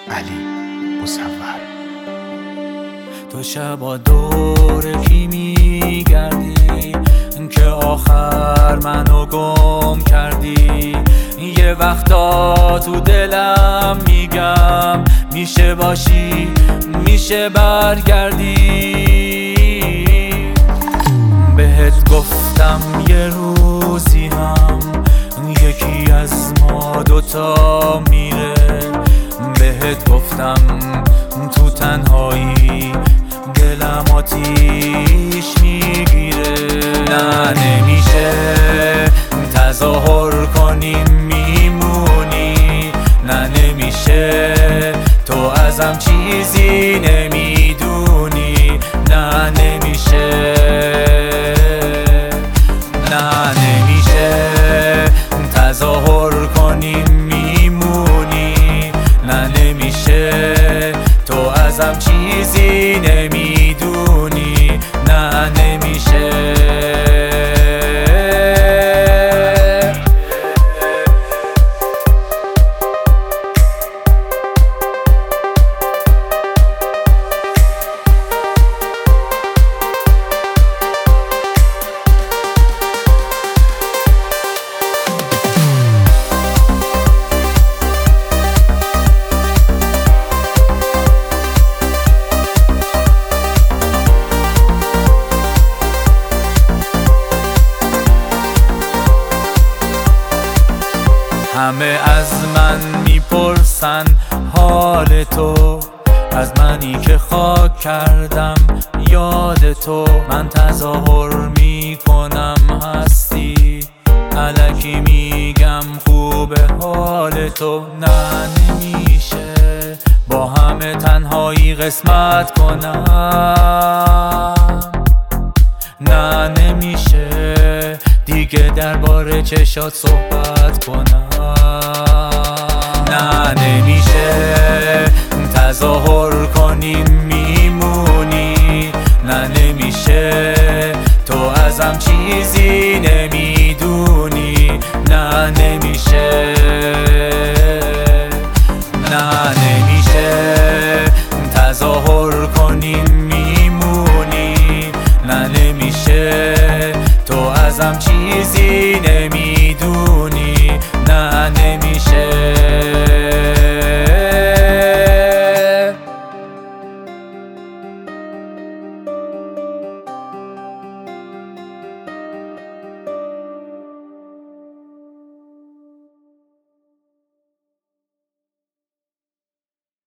علی مصور. تو شبا دور کی میگردی که آخر منو گم کردی؟ یه وقتا تو دلم میگم میشه باشی میشه برگردی. بهت گفتم یه روزی هم یکی از ما دوتا میره. بهت گفتم تو تنهایی دلم آتیش میگیره. نه نمیشه تظاهر کنیم میمونی، نه نمیشه تو ازم چیزی نمیدونی، نه نمیشه، نه نمیشه تظاهر کنیم میمونی، نه نمیشه تو ازم چیزی نمیدونی، نه نمیشه. همه از من میپرسن حال تو، از منی که خاک کردم یاد تو. من تظاهر میکنم هستی، الکی میگم خوبه حال تو. نه نمیشه با همه تنهایی قسمت کنم، نه نمیشه دیگه درباره چشات صحبت کنم، نه نمیشه تظاهر کنیم میمونی، نه نمیشه تو ازم چیزی